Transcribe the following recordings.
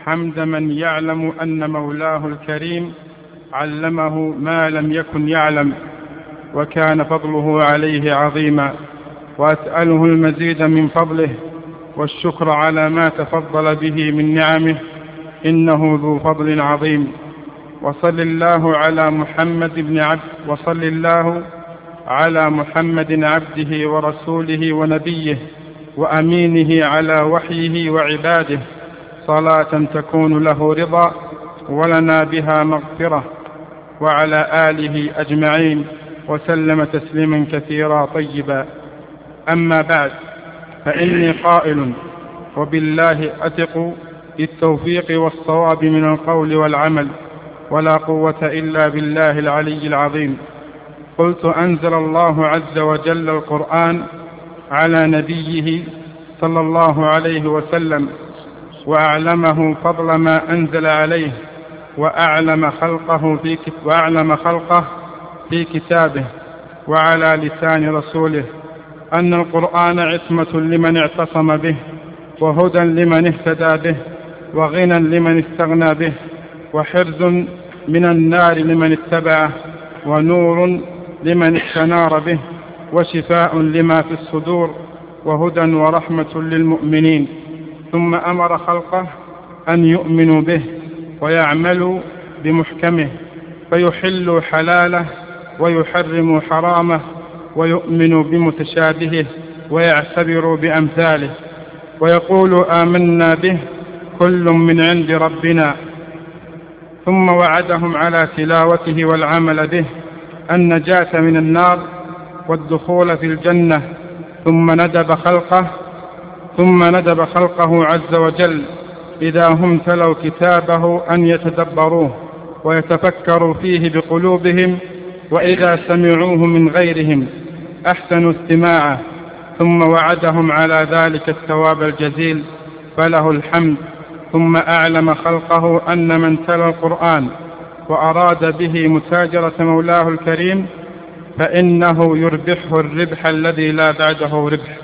حمد من يعلم أن مولاه الكريم علمه ما لم يكن يعلم، وكان فضله عليه عظيما، وأسأله المزيد من فضله والشكر على ما تفضل به من نعمه، إنه ذو فضل عظيم. وصل الله على محمد عبده ورسوله ونبيه وأمينه على وحيه وعباده، صلاة تكون له رضا ولنا بها مغفرة، وعلى آله أجمعين، وسلم تسليما كثيرا طيبا. أما بعد، فإني قائل وبالله أثق بالتوفيق والصواب من القول والعمل، ولا قوة إلا بالله العلي العظيم. قلت: أنزل الله عز وجل القرآن على نبيه صلى الله عليه وسلم، وأعلمه فضل ما أنزل عليه، وأعلم خلقه في كتابه وعلى لسان رسوله أن القرآن عصمة لمن اعتصم به، وهدى لمن اهتدى به، وغنى لمن استغنى به، وحرز من النار لمن اتبعه، ونور لمن استنار به، وشفاء لما في الصدور، وهدى ورحمة للمؤمنين. ثم أمر خلقه أن يؤمنوا به ويعملوا بمحكمه، فيحلوا حلاله ويحرموا حرامه، ويؤمنوا بمتشابهه ويعتبروا بأمثاله، ويقولوا آمنا به كل من عند ربنا. ثم وعدهم على تلاوته والعمل به النجاة من النار والدخول في الجنة. ثم ندب خلقه عز وجل إذا هم تلوا كتابه أن يتدبروه ويتفكروا فيه بقلوبهم، وإذا سمعوه من غيرهم أحسنوا استماعه. ثم وعدهم على ذلك الثواب الجزيل، فله الحمد. ثم أعلم خلقه أن من تلا القرآن وأراد به متاجرة مولاه الكريم فإنه يربحه الربح الذي لا بعده ربح،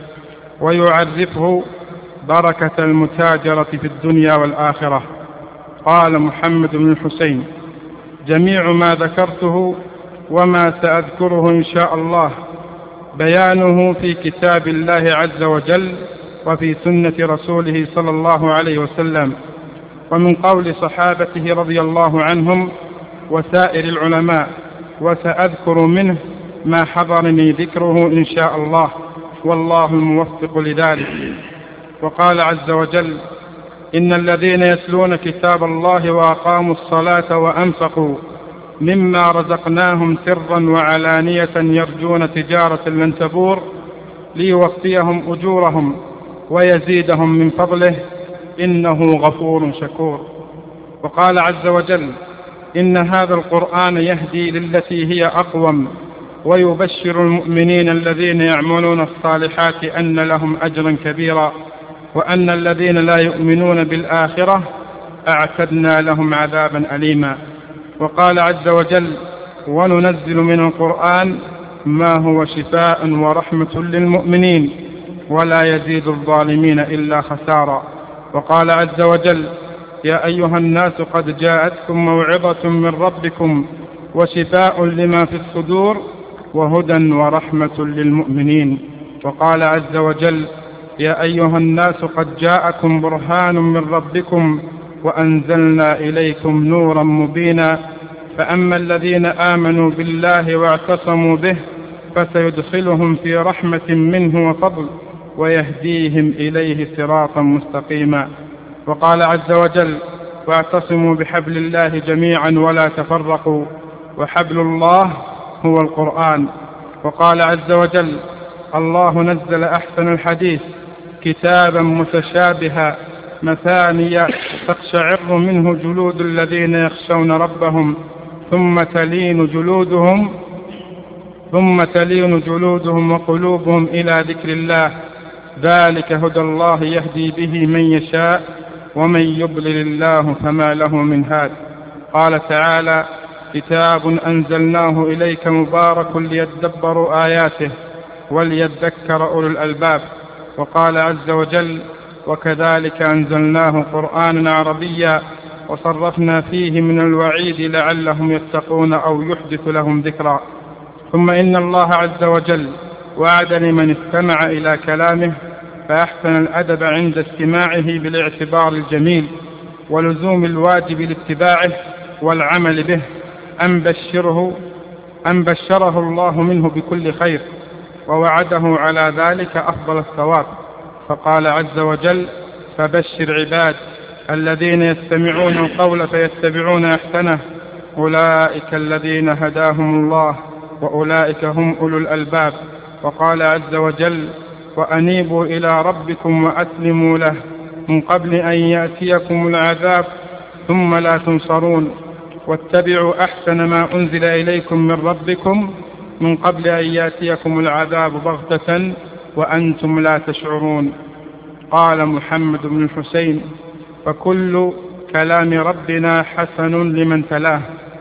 ويعرفه بركة المتاجرة في الدنيا والآخرة. قال محمد بن الحسين: جميع ما ذكرته وما سأذكره إن شاء الله بيانه في كتاب الله عز وجل وفي سنة رسوله صلى الله عليه وسلم، ومن قول صحابته رضي الله عنهم وسائر العلماء، وسأذكر منه ما حضرني ذكره إن شاء الله، والله الموفق لذلك. وقال عز وجل: إن الذين يتلون كتاب الله وأقاموا الصلاة وأنفقوا مما رزقناهم سرا وعلانية يرجون تجارة لن تبور ليوفيهم أجورهم ويزيدهم من فضله إنه غفور شكور. وقال عز وجل: إن هذا القرآن يهدي للتي هي أقوم ويبشر المؤمنين الذين يعملون الصالحات أن لهم أجرا كبيرا، وأن الذين لا يؤمنون بالآخرة أعتدنا لهم عذابا أليما. وقال عز وجل: وننزل من القرآن ما هو شفاء ورحمة للمؤمنين ولا يزيد الظالمين إلا خسارا. وقال عز وجل: يا أيها الناس قد جاءتكم موعظة من ربكم وشفاء لما في الصدور وهدى ورحمة للمؤمنين. وقال عز وجل: يا أيها الناس قد جاءكم برهان من ربكم وأنزلنا إليكم نورا مبينا، فأما الذين آمنوا بالله واعتصموا به فسيدخلهم في رحمة منه وفضل ويهديهم إليه صراطا مستقيما. وقال عز وجل: واعتصموا بحبل الله جميعا ولا تفرقوا، وحبل الله هو القرآن. وقال عز وجل: الله نزل أحسن الحديث كتابا متشابها مثانيا تقشعر منه جلود الذين يخشون ربهم ثم تلين جلودهم وقلوبهم إلى ذكر الله، ذلك هدى الله يهدي به من يشاء ومن يضلل الله فما له من هاد. قال تعالى: كتاب أنزلناه إليك مبارك ليدبروا آياته وليذكر أولو الألباب. وقال عز وجل: وكذلك أنزلناه قرآنا عربيا وصرفنا فيه من الوعيد لعلهم يتقون أو يحدث لهم ذكرا. ثم إن الله عز وجل وعد لمن استمع إلى كلامه فأحسن الأدب عند استماعه بالاعتبار الجميل ولزوم الواجب لاتباعه والعمل به أن بشره الله منه بكل خير ووعده على ذلك أفضل الثواب، فقال عز وجل: فبشر عباد الذين يستمعون القول فيتبعون أحسنه أولئك الذين هداهم الله وأولئك هم أولو الألباب. وقال عز وجل: وأنيبوا إلى ربكم وأسلموا له من قبل أن يأتيكم العذاب ثم لا تنصرون واتبعوا أحسن ما أنزل إليكم من ربكم من قبل أن يأتيكم العذاب بغتة وأنتم لا تشعرون. قال محمد بن الحسين: فكل كلام ربنا حسن لمن تلاه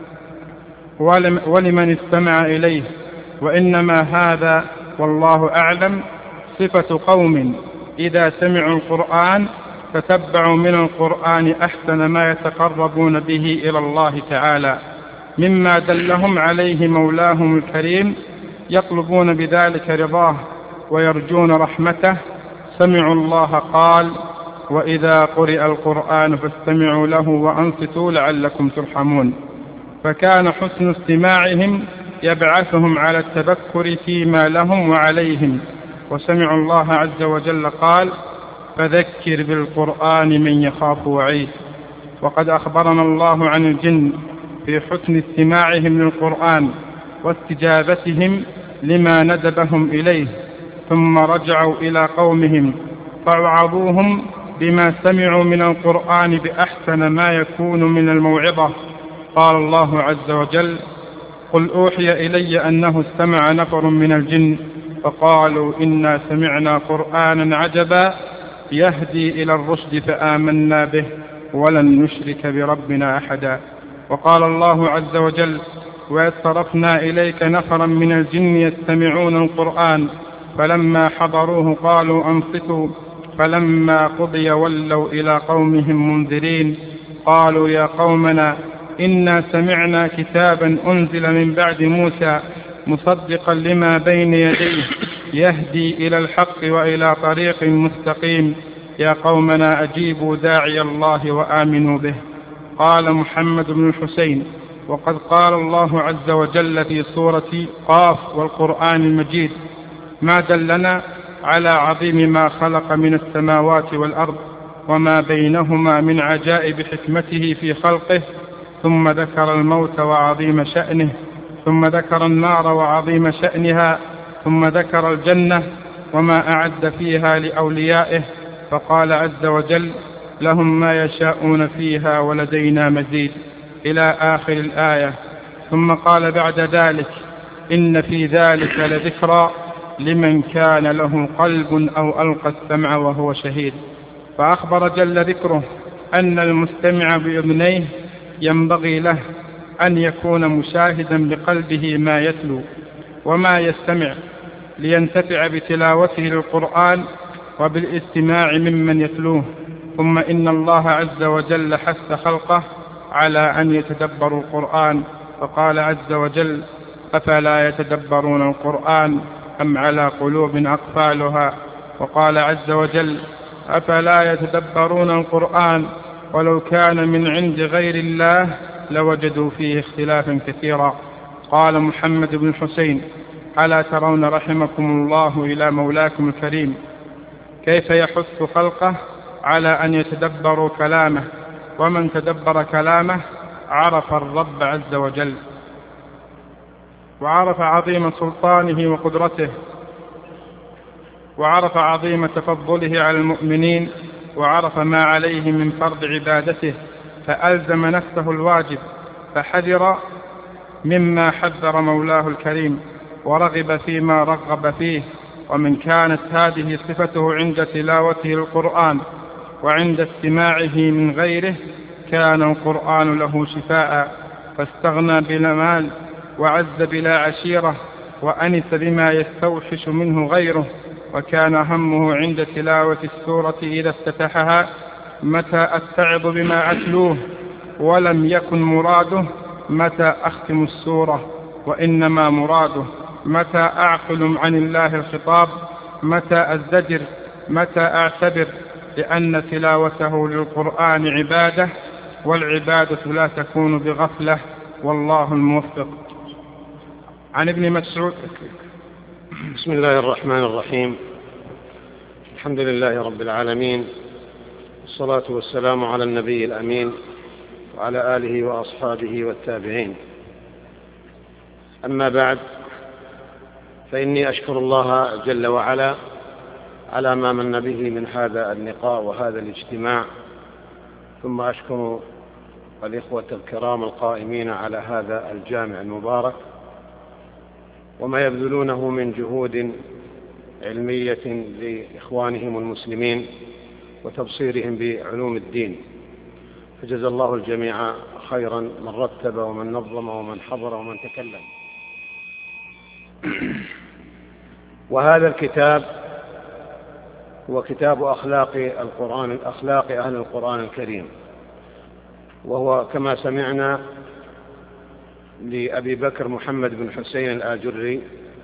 ولمن استمع إليه، وإنما هذا والله أعلم صفة قوم إذا سمعوا القرآن فتبعوا من القرآن أحسن ما يتقربون به إلى الله تعالى مما دلهم عليه مولاهم الكريم، يطلبون بذلك رضاه ويرجون رحمته. سمعوا الله قال: وإذا قرئ القرآن فاستمعوا له وأنصتوا لعلكم ترحمون. فكان حسن استماعهم يبعثهم على التبكر فيما لهم وعليهم. وسمعوا الله عز وجل قال: فذكر بالقرآن من يخاف وعيد. وقد أخبرنا الله عن الجن في حسن استماعهم للقرآن واستجابتهم لما ندبهم إليه، ثم رجعوا إلى قومهم فوعظوهم بما سمعوا من القرآن بأحسن ما يكون من الموعظة. قال الله عز وجل: قل أوحي إلي أنه استمع نفر من الجن فقالوا إنا سمعنا قرآنا عجبا يهدي إلى الرشد فآمنا به ولن نشرك بربنا أحدا. وقال الله عز وجل: وإذ صرفنا إليك نفرا من الجن يستمعون القرآن فلما حضروه قالوا أنصتوا فلما قضي ولوا إلى قومهم منذرين قالوا يا قومنا إنا سمعنا كتابا أنزل من بعد موسى مصدقا لما بين يديه يهدي إلى الحق وإلى طريق مستقيم يا قومنا أجيبوا داعي الله وآمنوا به. قال محمد بن الحسين: وقد قال الله عز وجل في سورة قاف والقرآن المجيد: ما دلنا على عظيم ما خلق من السماوات والأرض وما بينهما من عجائب حكمته في خلقه، ثم ذكر الموت وعظيم شأنه، ثم ذكر النار وعظيم شأنها، ثم ذكر الجنة وما أعد فيها لأوليائه، فقال عز وجل: لهم ما يشاءون فيها ولدينا مزيد، إلى آخر الآية. ثم قال بعد ذلك: إن في ذلك لذكرى لمن كان له قلب أو ألقى السمع وهو شهيد. فأخبر جل ذكره أن المستمع بأذنيه ينبغي له أن يكون مشاهدا بقلبه ما يتلو وما يستمع لينتفع بتلاوته للقرآن وبالاستماع ممن يتلوه. ثم إن الله عز وجل حث خلقه على أن يتدبروا القرآن، فقال عز وجل: أفلا يتدبرون القرآن أم على قلوب أقفالها. وقال عز وجل: أفلا يتدبرون القرآن ولو كان من عند غير الله لوجدوا فيه اختلافا كثيرا. قال محمد بن الحسين: ألا ترون رحمكم الله إلى مولاكم الكريم كيف يحث خلقه على أن يتدبروا كلامه، ومن تدبر كلامه عرف الرب عز وجل وعرف عظيم سلطانه وقدرته وعرف عظيم تفضله على المؤمنين وعرف ما عليه من فرض عبادته، فألزم نفسه الواجب فحذر مما حذر مولاه الكريم ورغب فيما رغب فيه. ومن كانت هذه صفته عند تلاوته القرآن وعند استماعه من غيره كان القرآن له شفاء، فاستغنى بلا مال وعز بلا عشيرة وأنس بما يستوحش منه غيره، وكان همه عند تلاوة السورة إذا افتتحها متى أتعظ بما أتلوه، ولم يكن مراده متى أختم السورة، وإنما مراده متى أعقل عن الله الخطاب، متى أزدجر، متى أعتبر، لأن تلاوته للقرآن عبادة، والعبادة لا تكون بغفلة، والله الموفق. عن ابن مسعود. بسم الله الرحمن الرحيم. الحمد لله رب العالمين، والصلاة والسلام على النبي الأمين وعلى آله وأصحابه والتابعين. أما بعد، فإني أشكر الله جل وعلا على ما من به من هذا اللقاء وهذا الاجتماع، ثم أشكر الإخوة الكرام القائمين على هذا الجامع المبارك وما يبذلونه من جهود علمية لإخوانهم المسلمين وتبصيرهم بعلوم الدين، فجزا الله الجميع خيرا، من رتب ومن نظم ومن حضر ومن تكلم. وهذا الكتاب هو كتاب أخلاق أهل القرآن الكريم، وهو كما سمعنا لأبي بكر محمد بن حسين الآجري،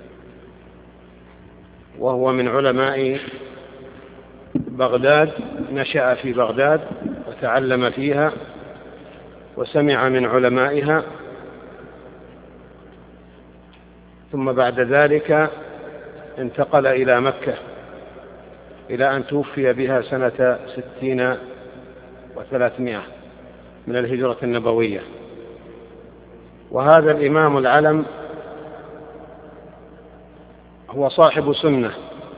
وهو من علماء بغداد، نشأ في بغداد وتعلم فيها وسمع من علمائها، ثم بعد ذلك انتقل إلى مكة إلى أن توفي بها سنة 60 و300 من الهجرة النبوية. وهذا الإمام العلم هو صاحب سنة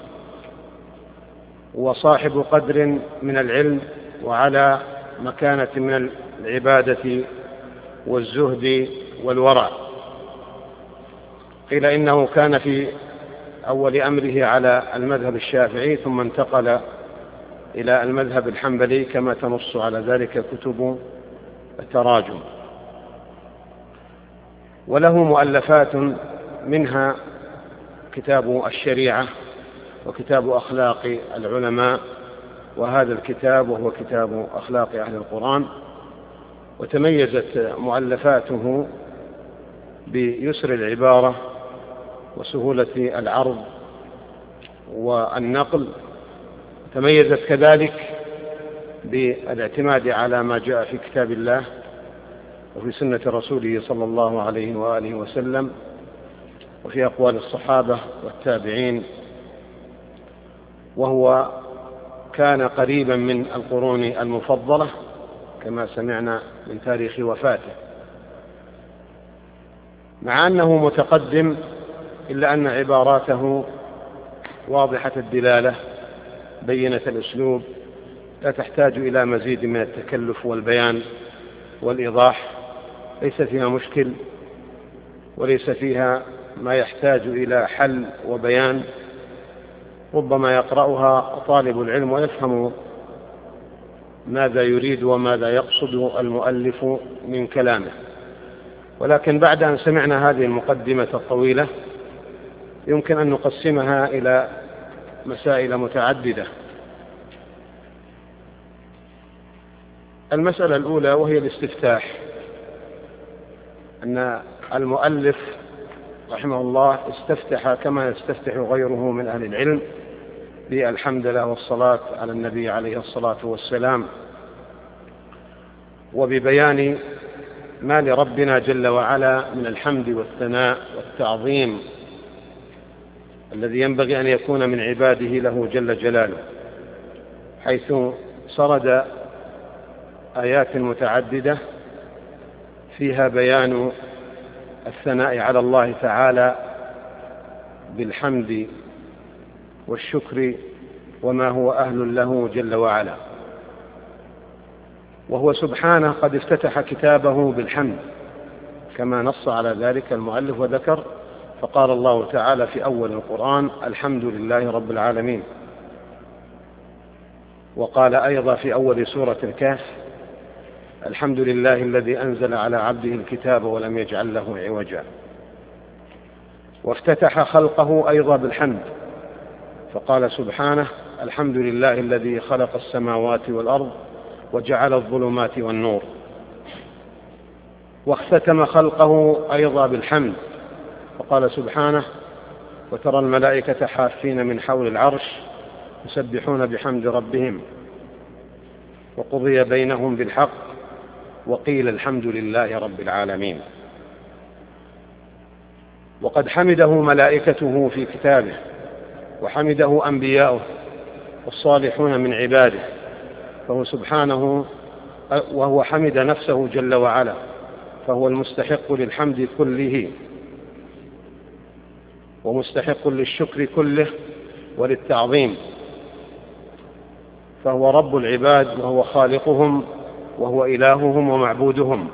وصاحب قدر من العلم، وعلى مكانة من العبادة والزهد والورع. قيل إنه كان في أول أمره على المذهب الشافعي، ثم انتقل إلى المذهب الحنبلي كما تنص على ذلك كتب التراجم. وله مؤلفات، منها كتاب الشريعة وكتاب أخلاق العلماء، وهذا الكتاب وهو كتاب أخلاق أهل القرآن. وتميزت مؤلفاته بيسر العبارة وسهولة العرض والنقل، تميزت كذلك بالاعتماد على ما جاء في كتاب الله وفي سنة رسوله صلى الله عليه وآله وسلم وفي أقوال الصحابة والتابعين، وهو كان قريبا من القرون المفضلة كما سمعنا من تاريخ وفاته، مع أنه متقدم إلا أن عباراته واضحة الدلالة بينة الأسلوب، لا تحتاج إلى مزيد من التكلف والبيان والإيضاح، ليس فيها مشكل وليس فيها ما يحتاج إلى حل وبيان. ربما يقرأها طالب العلم ويفهم ماذا يريد وماذا يقصد المؤلف من كلامه، ولكن بعد أن سمعنا هذه المقدمة الطويلة يمكن أن نقسمها إلى مسائل متعددة. المسألة الأولى وهي الاستفتاح، أن المؤلف رحمه الله استفتح كما يستفتح غيره من أهل العلم بالحمد لله والصلاة على النبي عليه الصلاة والسلام، وببيان ما لربنا جل وعلا من الحمد والثناء والتعظيم الذي ينبغي أن يكون من عباده له جل جلاله، حيث سرد آيات متعددة فيها بيان الثناء على الله تعالى بالحمد والشكر وما هو أهل له جل وعلا. وهو سبحانه قد افتتح كتابه بالحمد كما نص على ذلك المؤلف وذكر، فقال الله تعالى في أول القرآن: الحمد لله رب العالمين. وقال أيضا في أول سورة الكهف: الحمد لله الذي أنزل على عبده الكتاب ولم يجعل له عوجا. وافتتح خلقه أيضا بالحمد فقال سبحانه: الحمد لله الذي خلق السماوات والأرض وجعل الظلمات والنور. واختتم خلقه أيضا بالحمد، فقال سبحانه: وترى الملائكة حافين من حول العرش يسبحون بحمد ربهم وقضي بينهم بالحق وقيل الحمد لله رب العالمين. وقد حمده ملائكته في كتابه، وحمده أنبياؤه والصالحون من عباده، فهو سبحانه وهو حمد نفسه جل وعلا، فهو المستحق للحمد كله ومستحق للشكر كله وللتعظيم، فهو رب العباد وهو خالقهم وهو إلههم ومعبودهم.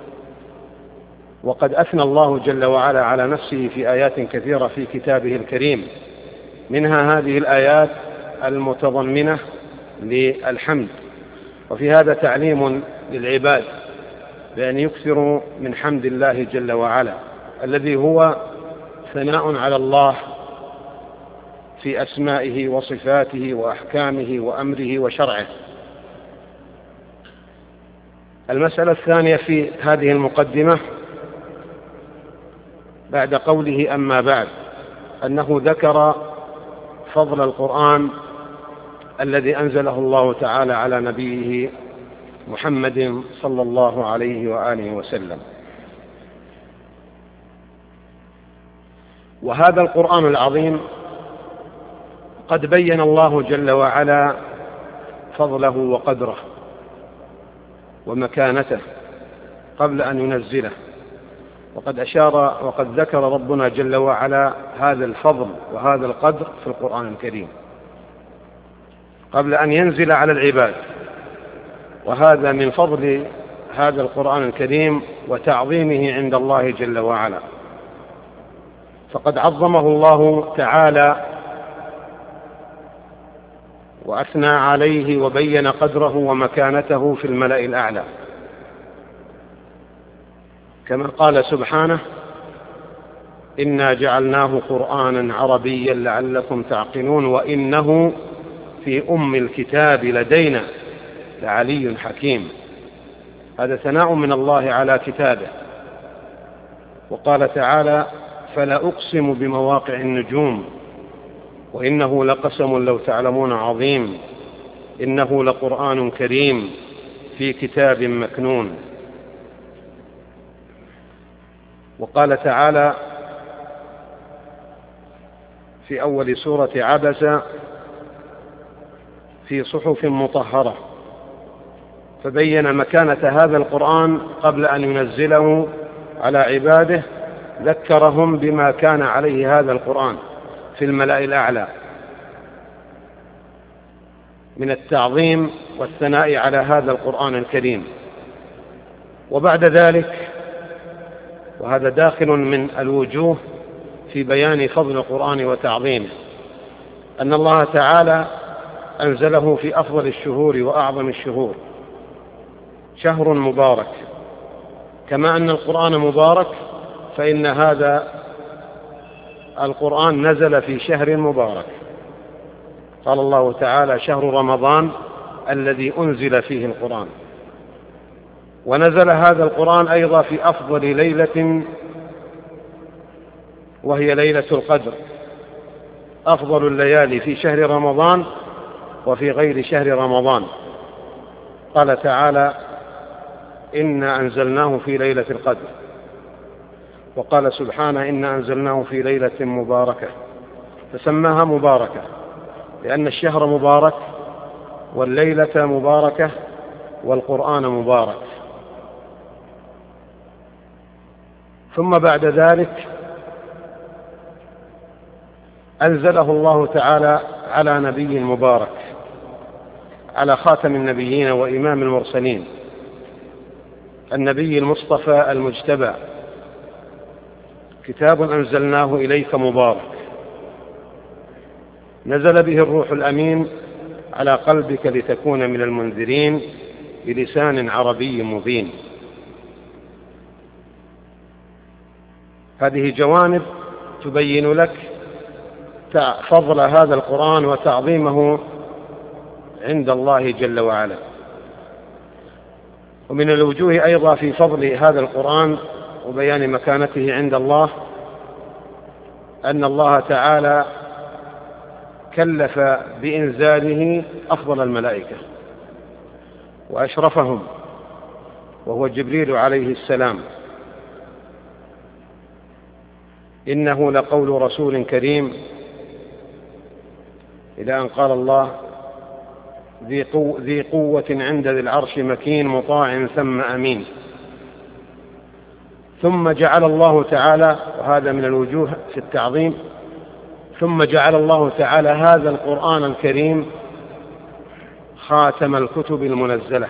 وقد أثنى الله جل وعلا على نفسه في آيات كثيرة في كتابه الكريم، منها هذه الآيات المتضمنة للحمد. وفي هذا تعليم للعباد بأن يكثروا من حمد الله جل وعلا، الذي هو ثناء على الله في أسمائه وصفاته وأحكامه وأمره وشرعه. المسألة الثانية في هذه المقدمة بعد قوله أما بعد، أنه ذكر فضل القرآن الذي أنزله الله تعالى على نبيه محمد صلى الله عليه وآله وسلم. وهذا القرآن العظيم قد بين الله جل وعلا فضله وقدره ومكانته قبل أن ينزله، وقد ذكر ربنا جل وعلا هذا الفضل وهذا القدر في القرآن الكريم قبل أن ينزل على العباد. وهذا من فضل هذا القرآن الكريم وتعظيمه عند الله جل وعلا، فقد عظمه الله تعالى وأثنى عليه وبين قدره ومكانته في الملأ الأعلى، كما قال سبحانه: إنا جعلناه قرآنا عربيا لعلكم تعقلون وإنه في أم الكتاب لدينا لعلي حكيم. هذا ثناء من الله على كتابه. وقال تعالى: فلا أقسم بمواقع النجوم وإنه لقسم لو تعلمون عظيم إنه لقرآن كريم في كتاب مكنون. وقال تعالى في أول سورة عبس: في صحف مطهرة، فبين مكانة هذا القرآن قبل أن ينزله على عباده، ذكرهم بما كان عليه هذا القرآن في الملأ الأعلى من التعظيم والثناء على هذا القرآن الكريم. وبعد ذلك، وهذا داخل من الوجوه في بيان فضل القرآن وتعظيمه، أن الله تعالى أنزله في أفضل الشهور وأعظم الشهور، شهر مبارك. كما أن القرآن مبارك، فإن هذا القرآن نزل في شهر مبارك. قال الله تعالى: شهر رمضان الذي أنزل فيه القرآن. ونزل هذا القرآن أيضا في أفضل ليلة، وهي ليلة القدر، أفضل الليالي في شهر رمضان وفي غير شهر رمضان. قال تعالى: إنا أنزلناه في ليلة القدر. وقال سبحانه: إنا أنزلناه في ليلة مباركة، فسماها مباركة لأن الشهر مبارك والليلة مباركة والقرآن مبارك. ثم بعد ذلك أنزله الله تعالى على نبي مبارك، على خاتم النبيين وإمام المرسلين، النبي المصطفى المجتبى: كتاب أنزلناه إليك مبارك نزل به الروح الأمين على قلبك لتكون من المنذرين بلسان عربي مبين. هذه جوانب تبين لك فضل هذا القرآن وتعظيمه عند الله جل وعلا. ومن الوجوه أيضا في فضل هذا القرآن وبيان مكانته عند الله أن الله تعالى كلف بإنزاله أفضل الملائكة وأشرفهم، وهو جبريل عليه السلام. إنه لقول رسول كريم، إلى أن قال الله: ذي قوة عند ذي العرش مكين مطاع ثم أمين. ثم جعل الله تعالى، وهذا من الوجوه في التعظيم، ثم جعل الله تعالى هذا القرآن الكريم خاتم الكتب المنزلة،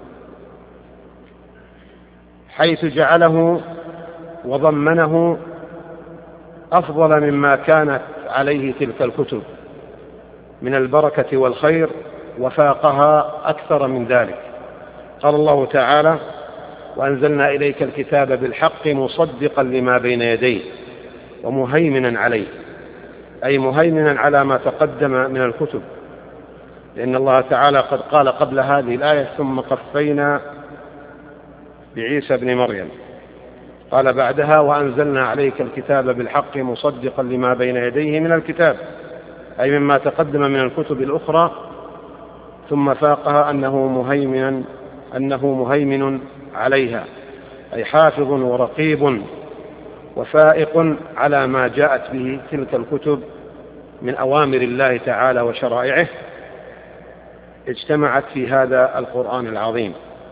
حيث جعله وضمنه أفضل مما كانت عليه تلك الكتب من البركة والخير، وفاقها أكثر من ذلك. قال الله تعالى: وأنزلنا إليك الكتاب بالحق مصدقا لما بين يديه ومهيمنا عليه، أي مهيمنا على ما تقدم من الكتب، لأن الله تعالى قد قال قبل هذه الآية: ثم قفينا بعيسى ابن مريم. قال بعدها: وأنزلنا عليك الكتاب بالحق مصدقا لما بين يديه من الكتاب، أي مما تقدم من الكتب الأخرى، ثم فاقها أنه مهيمن عليها، أي حافظ ورقيب وفائق على ما جاءت به تلك الكتب من أوامر الله تعالى وشرائعه، اجتمعت في هذا القرآن العظيم.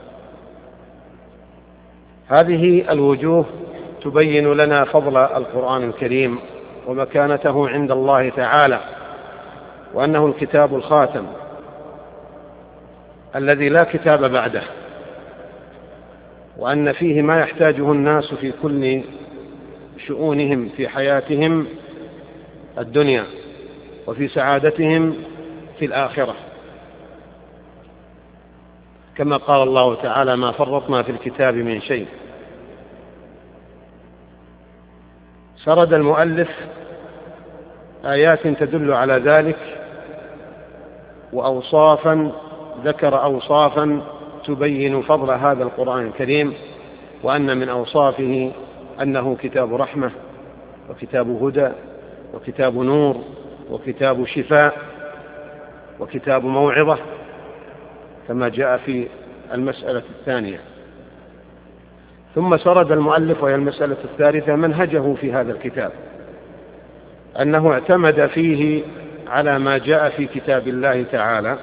هذه الوجوه تبين لنا فضل القرآن الكريم ومكانته عند الله تعالى، وأنه الكتاب الخاتم الذي لا كتاب بعده، وأن فيه ما يحتاجه الناس في كل شؤونهم في حياتهم الدنيا وفي سعادتهم في الآخرة، كما قال الله تعالى: ما فرطنا في الكتاب من شيء. سرد المؤلف آيات تدل على ذلك، وأوصافا، ذكر أوصافا تبين فضل هذا القرآن الكريم، وأن من أوصافه أنه كتاب رحمة وكتاب هدى وكتاب نور وكتاب شفاء وكتاب موعظة، كما جاء في المسألة الثانية. ثم سرد المؤلف، وهي المسألة الثالثة، منهجه في هذا الكتاب، أنه اعتمد فيه على ما جاء في كتاب الله تعالى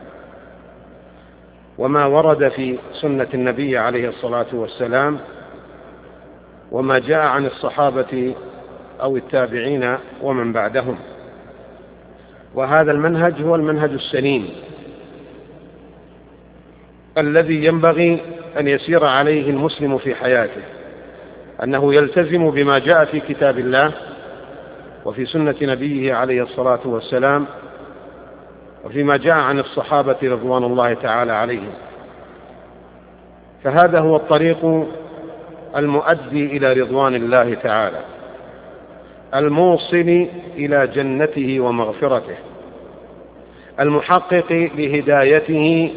وما ورد في سنة النبي عليه الصلاة والسلام وما جاء عن الصحابة أو التابعين ومن بعدهم. وهذا المنهج هو المنهج السليم الذي ينبغي أن يسير عليه المسلم في حياته، أنه يلتزم بما جاء في كتاب الله وفي سنة نبيه عليه الصلاة والسلام وفيما جاء عن الصحابة رضوان الله تعالى عليهم، فهذا هو الطريق المؤدي إلى رضوان الله تعالى، الموصل إلى جنته ومغفرته، المحقق لهدايته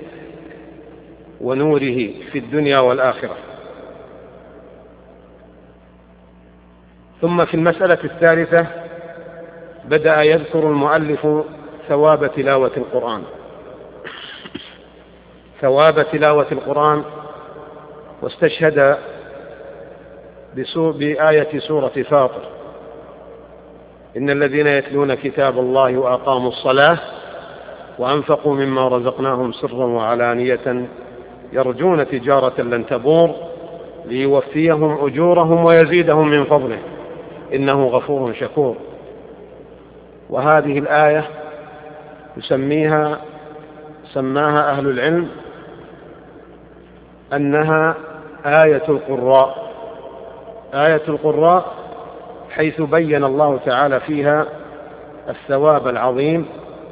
ونوره في الدنيا والآخرة. ثم في المسألة الثالثة بدأ يذكر المؤلف ثواب تلاوة القرآن، ثواب تلاوة القرآن، واستشهد بآية سورة فاطر: إن الذين يتلون كتاب الله وأقاموا الصلاة وأنفقوا مما رزقناهم سرا وعلانية يرجون تجارة لن تبور ليوفيهم أجورهم ويزيدهم من فضله إنه غفور شكور. وهذه الآية سماها أهل العلم أنها آية القراء، آية القراء، حيث بين الله تعالى فيها الثواب العظيم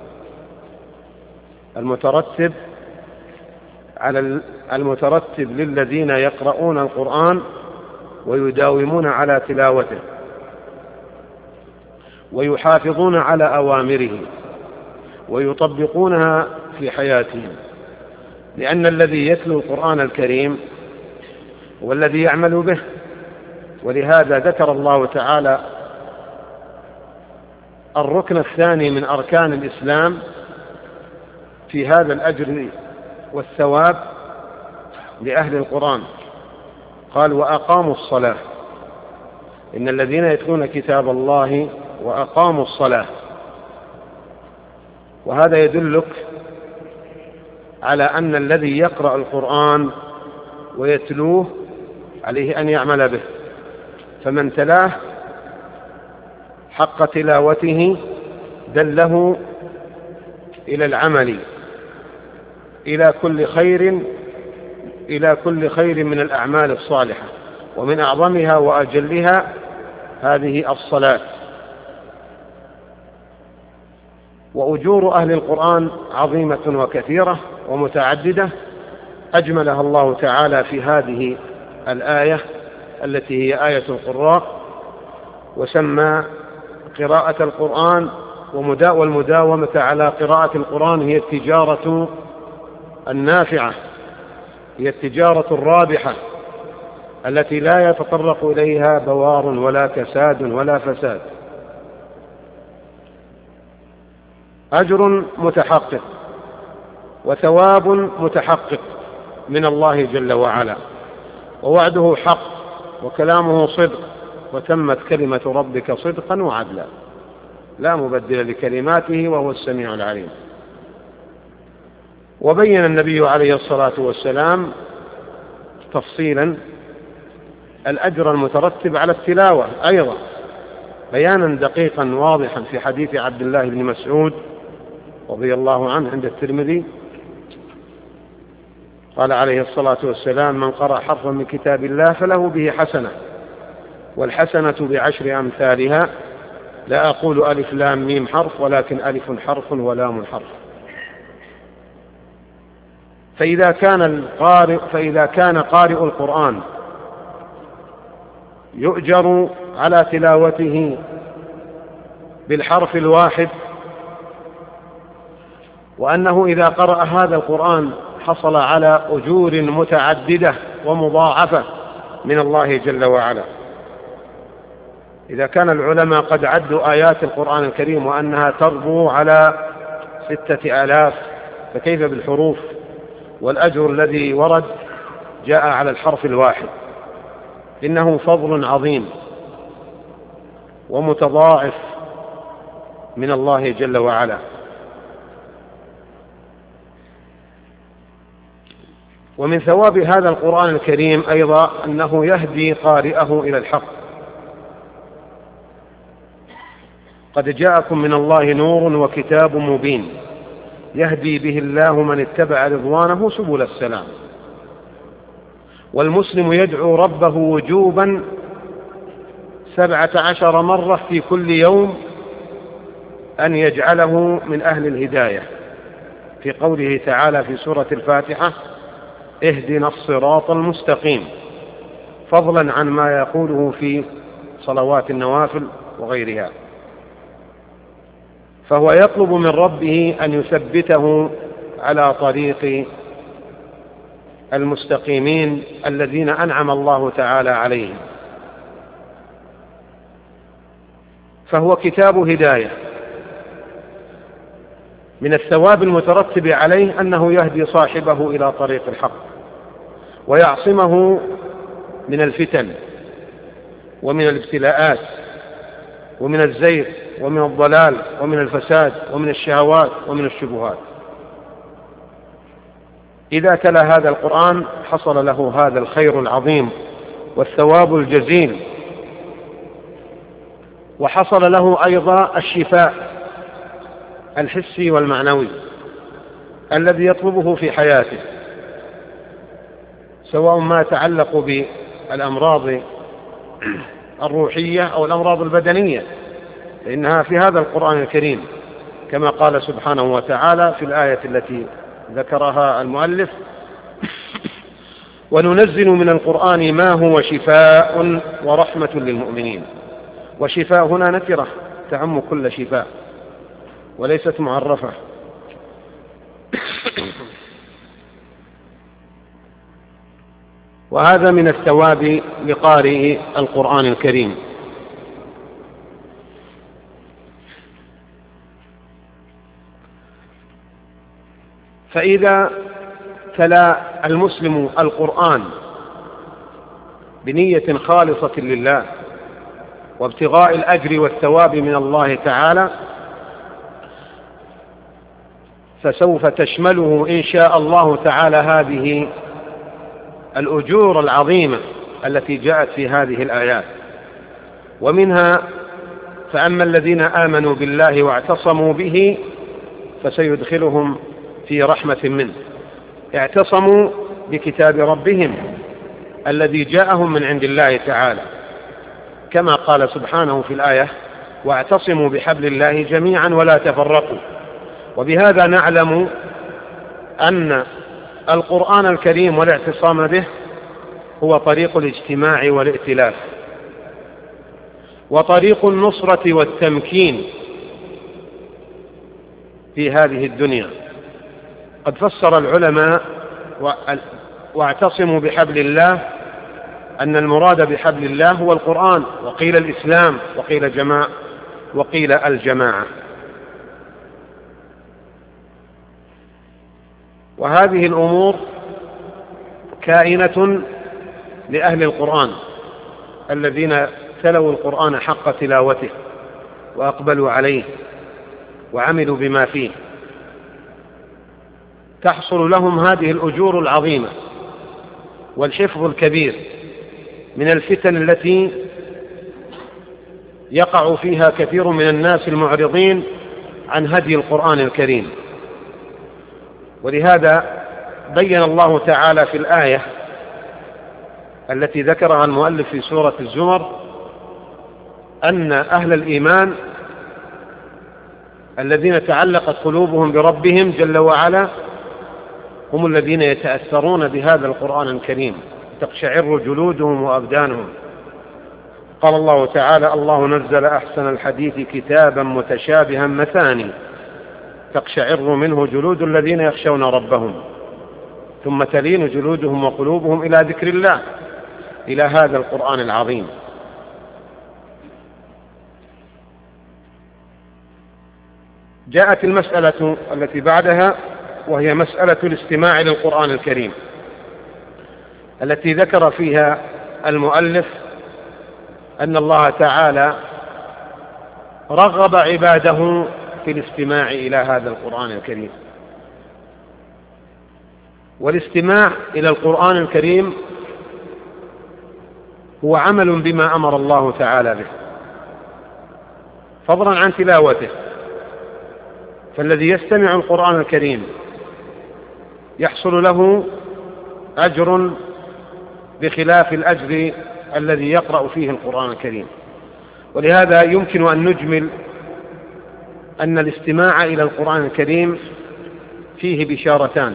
المترتب للذين يقرؤون القرآن ويداومون على تلاوته. ويحافظون على أوامره ويطبقونها في حياتهم، لأن الذي يتلو القرآن الكريم هو الذي يعمل به. ولهذا ذكر الله تعالى الركن الثاني من أركان الإسلام في هذا الأجر والثواب لأهل القرآن، قال وأقاموا الصلاة، إن الذين يتلون كتاب الله وأقاموا الصلاة. وهذا يدلك على أن الذي يقرأ القرآن ويتلوه عليه أن يعمل به، فمن تلاه حق تلاوته دله إلى العمل إلى كل خير من الأعمال الصالحة، ومن أعظمها وأجلها هذه الصلاة. وأجور أهل القرآن عظيمة وكثيرة ومتعددة أجملها الله تعالى في هذه الآية التي هي آية القراء، وسمى قراءة القرآن والمداومة على قراءة القرآن هي التجارة النافعة، هي التجارة الرابحة التي لا يتطرق إليها بوار ولا كساد ولا فساد. أجر متحقق وثواب متحقق من الله جل وعلا، ووعده حق وكلامه صدق، وتمت كلمة ربك صدقا وعدلا لا مبدل لكلماته وهو السميع العليم. وبين النبي عليه الصلاة والسلام تفصيلا الأجر المترتب على التلاوة أيضا بيانا دقيقا واضحا في حديث عبد الله بن مسعود رضي الله عنه عند الترمذي، قال عليه الصلاة والسلام من قرأ حرفا من كتاب الله فله به حسنة، والحسنة بعشر أمثالها، لا أقول ألف لام ميم حرف ولكن ألف حرف ولام حرف. فإذا كان قارئ القرآن يؤجر على تلاوته بالحرف الواحد، وأنه إذا قرأ هذا القرآن حصل على أجور متعددة ومضاعفة من الله جل وعلا. إذا كان العلماء قد عدوا آيات القرآن الكريم وأنها تربو على 6000، فكيف بالحروف؟ والأجر الذي ورد جاء على الحرف الواحد. إنه فضل عظيم ومتضاعف من الله جل وعلا. ومن ثواب هذا القرآن الكريم أيضا أنه يهدي قارئه إلى الحق. قد جاءكم من الله نور وكتاب مبين يهدي به الله من اتبع رضوانه سبل السلام. والمسلم يدعو ربه وجوبا 17 مرة في كل يوم أن يجعله من أهل الهداية، في قوله تعالى في سورة الفاتحة اهدنا الصراط المستقيم، فضلا عن ما يقوله في صلوات النوافل وغيرها. فهو يطلب من ربه أن يثبته على طريق المستقيمين الذين أنعم الله تعالى عليهم. فهو كتاب هداية. من الثواب المترتب عليه أنه يهدي صاحبه إلى طريق الحق ويعصمه من الفتن ومن الابتلاءات ومن الزيغ ومن الضلال ومن الفساد ومن الشهوات ومن الشبهات. إذا تلا هذا القرآن حصل له هذا الخير العظيم والثواب الجزيل، وحصل له أيضا الشفاء الحسي والمعنوي الذي يطلبه في حياته، سواء ما يتعلق بالأمراض الروحية أو الأمراض البدنية، فإنها في هذا القرآن الكريم كما قال سبحانه وتعالى في الآية التي ذكرها المؤلف وننزل من القرآن ما هو شفاء ورحمة للمؤمنين. وشفاء هنا نكرة تعم كل شفاء وليست معرفة. وهذا من الثواب لقارئ القرآن الكريم. فإذا تلا المسلم القرآن بنية خالصة لله وابتغاء الأجر والثواب من الله تعالى، فسوف تشمله إن شاء الله تعالى هذه الأجور العظيمة التي جاءت في هذه الآيات. ومنها: فأما الذين آمنوا بالله واعتصموا به فسيدخلهم في رحمة منه. اعتصموا بكتاب ربهم الذي جاءهم من عند الله تعالى، كما قال سبحانه في الآية: واعتصموا بحبل الله جميعا ولا تفرقوا. وبهذا نعلم أن القرآن الكريم والاعتصام به هو طريق الاجتماع والائتلاف وطريق النصرة والتمكين في هذه الدنيا. قد فسر العلماء واعتصموا بحبل الله أن المراد بحبل الله هو القرآن، وقيل الإسلام، وقيل الجماعة. وهذه الأمور كائنة لأهل القرآن الذين تلوا القرآن حق تلاوته وأقبلوا عليه وعملوا بما فيه، تحصل لهم هذه الأجور العظيمة والحفظ الكبير من الفتن التي يقع فيها كثير من الناس المعرضين عن هدي القرآن الكريم. ولهذا بين الله تعالى في الآية التي ذكرها المؤلف في سورة الزمر أن أهل الإيمان الذين تعلقت قلوبهم بربهم جل وعلا هم الذين يتأثرون بهذا القرآن الكريم، تقشعر جلودهم وأبدانهم. قال الله تعالى: الله نزل أحسن الحديث كتابا متشابها مثاني تقشعر منه جلود الذين يخشون ربهم ثم تلين جلودهم وقلوبهم إلى ذكر الله، إلى هذا القرآن العظيم. جاءت المسألة التي بعدها، وهي مسألة الاستماع للقرآن الكريم، التي ذكر فيها المؤلف أن الله تعالى رغب عباده في الاستماع إلى هذا القرآن الكريم. والاستماع إلى القرآن الكريم هو عمل بما أمر الله تعالى به، فضلا عن تلاوته. فالذي يستمع القرآن الكريم يحصل له أجر بخلاف الأجر الذي يقرأ فيه القرآن الكريم. ولهذا يمكن أن نجمل أن الاستماع إلى القرآن الكريم فيه بشارتان.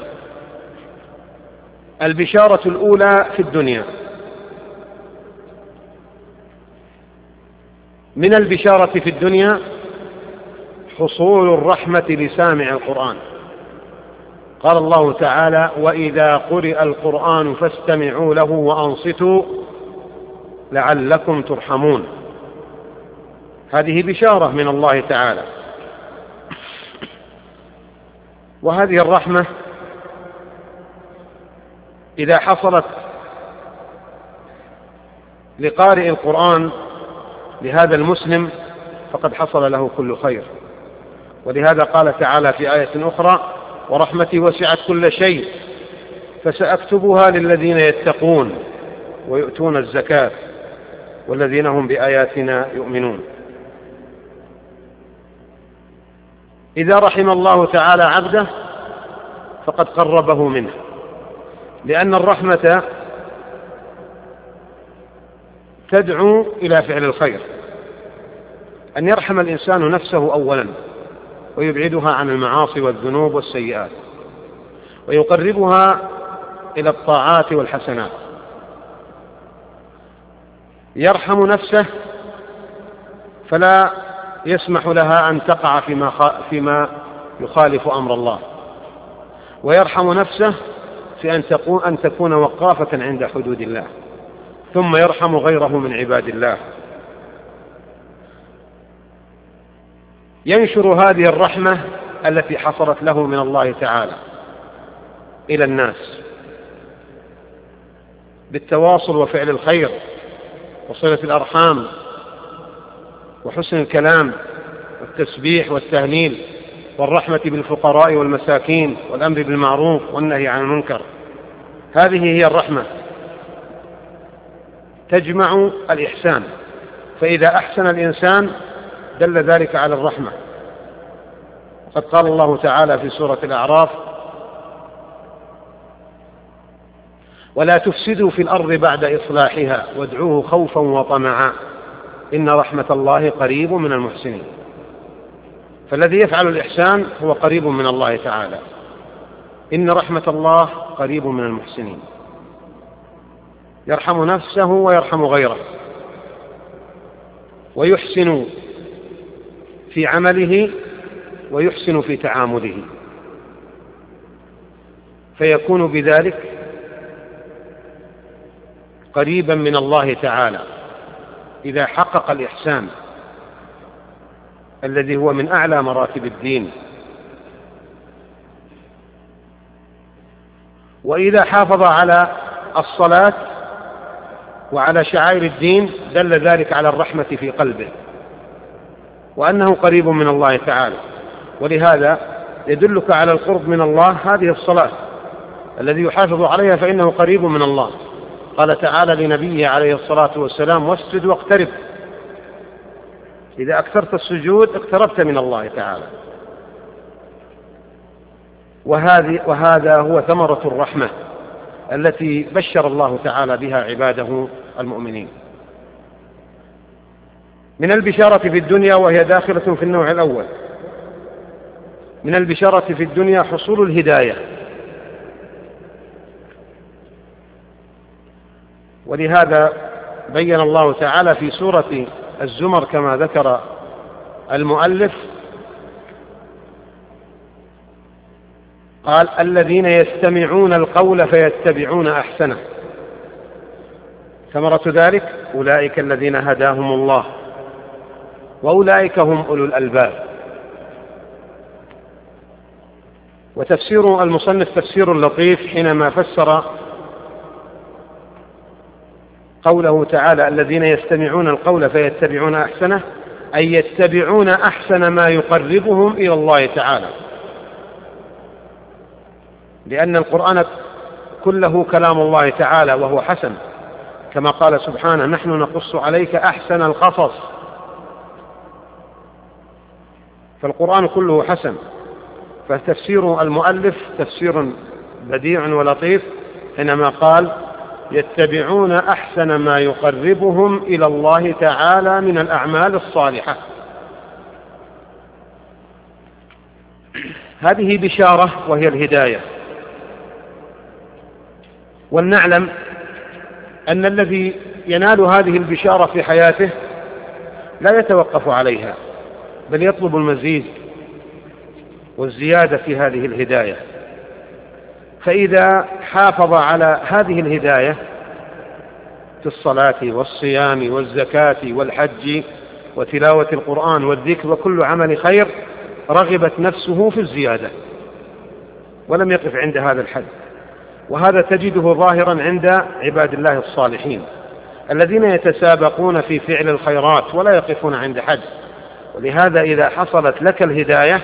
البشارة الأولى في الدنيا، من البشارة في الدنيا حصول الرحمة لسامع القرآن. قال الله تعالى: وإذا قرئ القرآن فاستمعوا له وأنصتوا لعلكم ترحمون. هذه بشارة من الله تعالى. وهذه الرحمة إذا حصلت لقارئ القرآن لهذا المسلم فقد حصل له كل خير. ولهذا قال تعالى في آية أخرى: ورحمتي وسعت كل شيء فسأكتبها للذين يتقون ويؤتون الزكاة والذين هم بآياتنا يؤمنون. إذا رحم الله تعالى عبده فقد قربه منه، لأن الرحمة تدعو إلى فعل الخير، أن يرحم الإنسان نفسه أولا ويبعدها عن المعاصي والذنوب والسيئات ويقربها إلى الطاعات والحسنات. يرحم نفسه فلا يسمح لها أن تقع فيما يخالف أمر الله، ويرحم نفسه في أن تكون وقافة عند حدود الله، ثم يرحم غيره من عباد الله. ينشر هذه الرحمة التي حصلت له من الله تعالى إلى الناس بالتواصل وفعل الخير وصلة الأرحام وحسن الكلام والتسبيح والتهليل والرحمة بالفقراء والمساكين والأمر بالمعروف والنهي عن المنكر. هذه هي الرحمة، تجمع الإحسان، فإذا أحسن الإنسان دل ذلك على الرحمة. قد قال الله تعالى في سورة الأعراف: ولا تفسدوا في الأرض بعد إصلاحها وادعوه خوفا وطمعا إن رحمة الله قريب من المحسنين. فالذي يفعل الإحسان هو قريب من الله تعالى، إن رحمة الله قريب من المحسنين، يرحم نفسه ويرحم غيره، ويحسن في عمله ويحسن في تعامله، فيكون بذلك قريبا من الله تعالى إذا حقق الإحسان الذي هو من أعلى مراتب الدين. وإذا حافظ على الصلاة وعلى شعائر الدين دل ذلك على الرحمة في قلبه وأنه قريب من الله تعالى. ولهذا يدلك على القرب من الله هذه الصلاة، الذي يحافظ عليها فإنه قريب من الله. قال تعالى لنبيه عليه الصلاة والسلام: واسجد واقترب. إذا أكثرت السجود اقتربت من الله تعالى. وهذا هو ثمرة الرحمة التي بشر الله تعالى بها عباده المؤمنين. من البشارة في الدنيا، وهي داخلة في النوع الأول، من البشارة في الدنيا حصول الهداية. ولهذا بين الله تعالى في سورة الزمر كما ذكر المؤلف، قال: الذين يستمعون القول فيتبعون أحسنه. ثمرة ذلك أولئك الذين هداهم الله وأولئك هم أولو الألباب. وتفسير المصنف تفسير لطيف حينما فسر قوله تعالى: الذين يستمعون القول فيتبعون أحسنه، أي يتبعون أحسن ما يقربهم إلى الله تعالى، لأن القرآن كله كلام الله تعالى وهو حسن، كما قال سبحانه: نحن نقص عليك أحسن القصص. فالقرآن كله حسن. فتفسير المؤلف تفسير بديع ولطيف حينما قال: يتبعون أحسن ما يقربهم إلى الله تعالى من الأعمال الصالحة. هذه بشارة وهي الهداية. ولنعلم أن الذي ينال هذه البشارة في حياته لا يتوقف عليها، بل يطلب المزيد والزيادة في هذه الهداية. فإذا حافظ على هذه الهداية في الصلاة والصيام والزكاة والحج وتلاوة القرآن والذكر وكل عمل خير، رغبت نفسه في الزيادة ولم يقف عند هذا الحد. وهذا تجده ظاهرا عند عباد الله الصالحين الذين يتسابقون في فعل الخيرات ولا يقفون عند حد. ولهذا إذا حصلت لك الهداية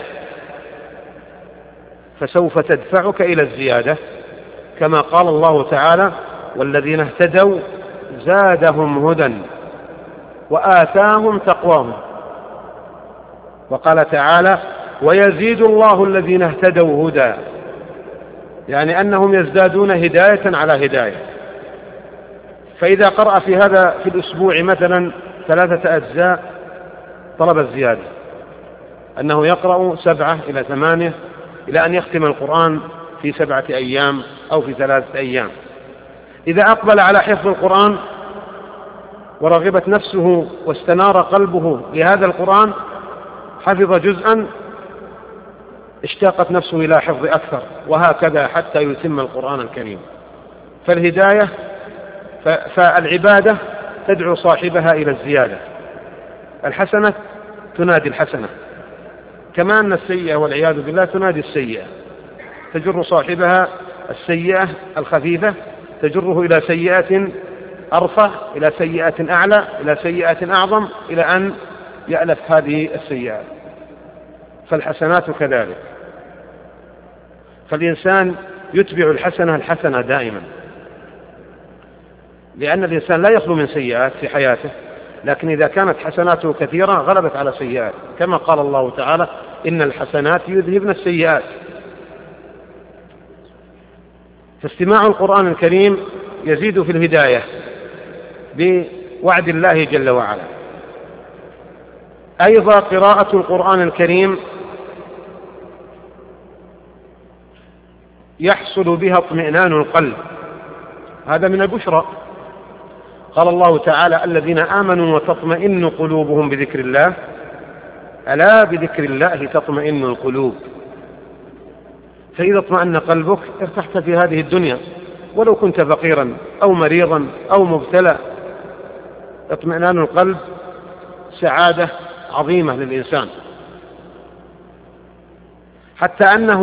فسوف تدفعك إلى الزيادة، كما قال الله تعالى: والذين اهتدوا زادهم هدى وآتاهم تقواهم. وقال تعالى: ويزيد الله الذين اهتدوا هدى، يعني أنهم يزدادون هداية على هداية. فإذا قرأ في هذا في الأسبوع مثلا 3 أجزاء طلب الزيادة، أنه يقرأ 7 إلى 8 إلى أن يختم القرآن في 7 أيام أو في 3 أيام. إذا أقبل على حفظ القرآن ورغبت نفسه واستنار قلبه لهذا القرآن، حفظ جزءا اشتاقت نفسه إلى حفظ أكثر، وهكذا حتى يتم القرآن الكريم. فالعبادة تدعو صاحبها إلى الزيادة، الحسنة تنادي الحسنة، كما أن السيئة والعياذ بالله تنادي السيئة، تجر صاحبها السيئة الخفيفة تجره إلى سيئة أرفع، إلى سيئة أعلى، إلى سيئة أعظم، إلى أن يألف هذه السيئات. فالحسنات كذلك، فالإنسان يتبع الحسنة دائما، لأن الإنسان لا يخلو من سيئات في حياته، لكن إذا كانت حسناته كثيرة غلبت على سيئات، كما قال الله تعالى: إن الحسنات يذهبن السيئات. فاستماع القرآن الكريم يزيد في الهداية بوعد الله جل وعلا. أيضا قراءة القرآن الكريم يحصل بها اطمئنان القلب، هذا من البشرى. قال الله تعالى: الذين آمنوا وتطمئن قلوبهم بذكر الله، ألا بذكر الله تطمئن القلوب. فإذا اطمأن قلبك ارتحت في هذه الدنيا، ولو كنت فقيرا أو مريضا أو مبتلى. اطمئنان القلب سعادة عظيمة للإنسان، حتى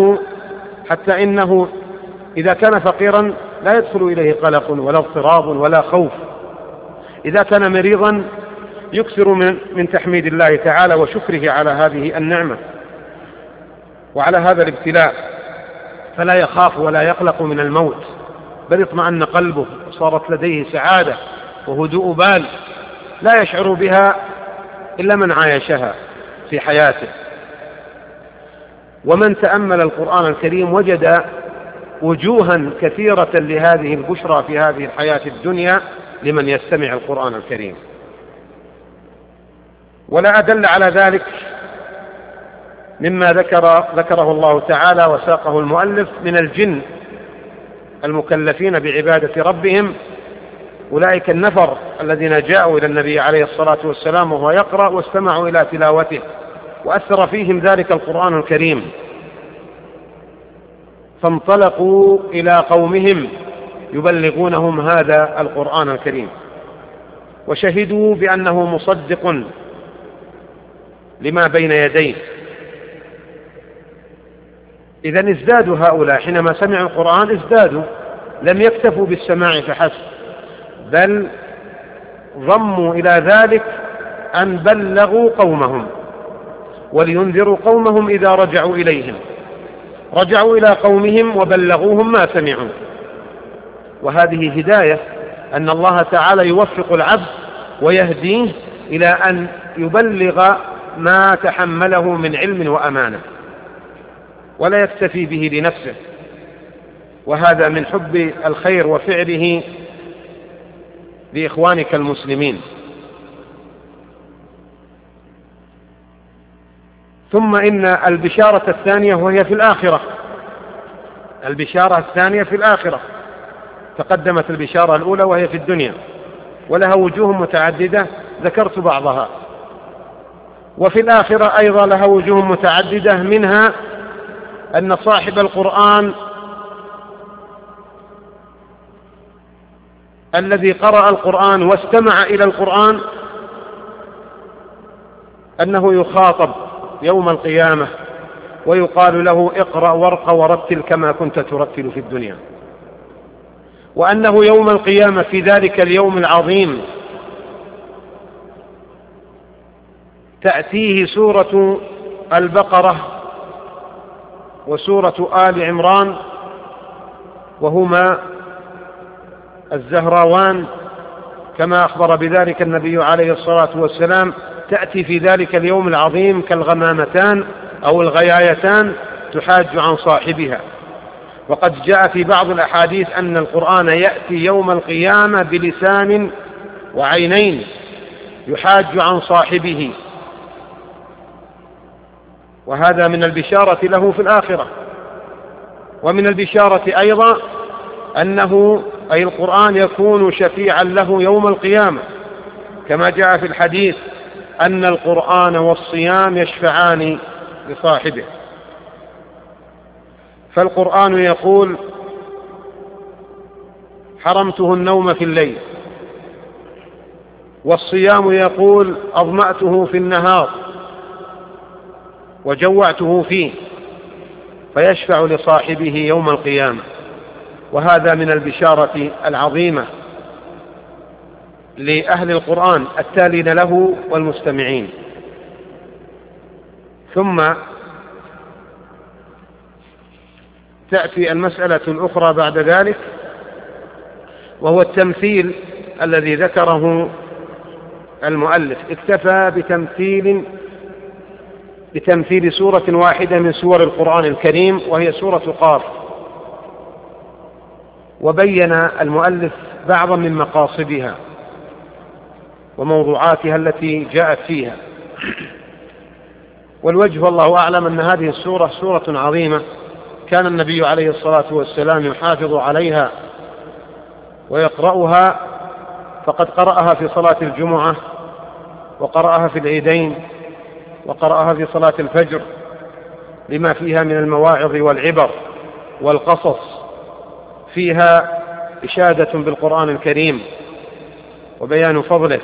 إنه إذا كان فقيرا لا يدخل إليه قلق ولا اضطراب ولا خوف. إذا كان مريضا يكثر من تحميد الله تعالى وشكره على هذه النعمة وعلى هذا الابتلاء، فلا يخاف ولا يقلق من الموت، بل اطمأن قلبه، صارت لديه سعادة وهدوء بال لا يشعر بها إلا من عايشها في حياته. ومن تأمل القرآن الكريم وجد وجوها كثيرة لهذه البشرى في هذه الحياة الدنيا لمن يستمع القرآن الكريم. ولا أدل على ذلك مما ذكره الله تعالى وساقه المؤلف من الجن المكلفين بعبادة ربهم، أولئك النفر الذين جاءوا إلى النبي عليه الصلاة والسلام وهو يقرأ واستمعوا إلى تلاوته، وأثر فيهم ذلك القرآن الكريم، فانطلقوا إلى قومهم يبلغونهم هذا القرآن الكريم، وشهدوا بأنه مصدق لما بين يديه. إذن ازدادوا هؤلاء حينما سمعوا القرآن، ازدادوا، لم يكتفوا بالسماع فحسب، بل ضموا إلى ذلك أن بلغوا قومهم ولينذروا قومهم إذا رجعوا إليهم. رجعوا إلى قومهم وبلغوهم ما سمعوا. وهذه هداية، أن الله تعالى يوفق العبد ويهديه إلى أن يبلغ ما تحمله من علم وأمانة، ولا يكتفي به لنفسه. وهذا من حب الخير وفعله لإخوانك المسلمين. ثم إن البشارة الثانية وهي في الآخرة، البشارة الثانية في الآخرة. تقدمت البشارة الأولى وهي في الدنيا، ولها وجوه متعددة ذكرت بعضها. وفي الآخرة أيضا لها وجوه متعددة، منها أن صاحب القرآن الذي قرأ القرآن واستمع إلى القرآن أنه يخاطب يوم القيامة ويقال له: اقرأ وارق ورتل كما كنت ترتل في الدنيا. وأنه يوم القيامة في ذلك اليوم العظيم تأتيه سورة البقرة وسورة آل عمران، وهما الزهراوان كما أخبر بذلك النبي عليه الصلاة والسلام، تأتي في ذلك اليوم العظيم كالغمامتان أو الغيايتان تحاج عن صاحبها. وقد جاء في بعض الأحاديث أن القرآن يأتي يوم القيامة بلسان وعينين يحاج عن صاحبه، وهذا من البشارة له في الآخرة. ومن البشارة أيضا أنه أي القرآن يكون شفيعا له يوم القيامة، كما جاء في الحديث أن القرآن والصيام يشفعان لصاحبه. فالقرآن يقول: حرمته النوم في الليل، والصيام يقول: أظمأته في النهار وجوعته فيه، فيشفع لصاحبه يوم القيامة. وهذا من البشارة العظيمة لأهل القرآن التالين له والمستمعين. ثم تأتي المسألة الأخرى بعد ذلك، وهو التمثيل الذي ذكره المؤلف. اكتفى بتمثيل سورة واحدة من سور القرآن الكريم، وهي سورة قاف، وبين المؤلف بعضا من مقاصدها وموضوعاتها التي جاءت فيها. والوجه والله أعلم أن هذه السورة سورة عظيمة، كان النبي عليه الصلاة والسلام يحافظ عليها ويقرأها، فقد قرأها في صلاة الجمعة، وقرأها في العيدين، وقرأها في صلاة الفجر، لما فيها من المواعظ والعبر والقصص. فيها إشادة بالقرآن الكريم وبيان فضله،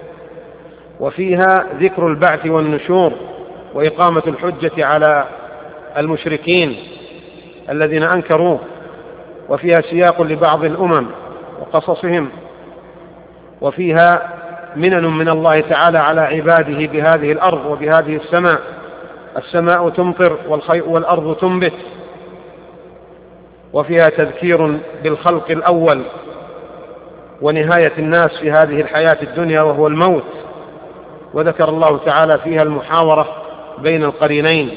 وفيها ذكر البعث والنشور وإقامة الحجة على المشركين الذين أنكروه، وفيها سياق لبعض الأمم وقصصهم، وفيها منن من الله تعالى على عباده بهذه الأرض وبهذه السماء. السماء تمطر والأرض تنبت. وفيها تذكير بالخلق الأول ونهاية الناس في هذه الحياة الدنيا وهو الموت. وذكر الله تعالى فيها المحاورة بين القرينين.